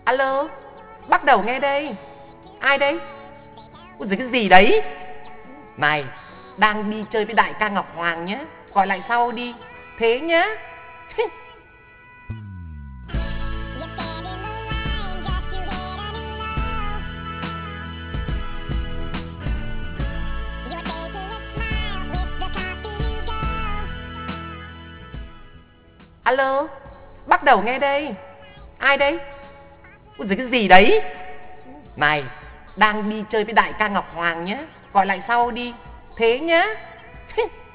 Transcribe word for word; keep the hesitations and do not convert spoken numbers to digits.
Alo, bắt đầu nghe đây. Ai đấy? Ôi giời, cái gì đấy? Này, đang đi chơi với đại ca Ngọc Hoàng nhá. Gọi lại sau đi. Thế nhá. Alo, bắt đầu nghe đây. Ai đấy? Ôi giời, cái gì đấy? Này, đang đi chơi với đại ca Ngọc Hoàng nhá. Gọi lại sau đi. Thế nhá.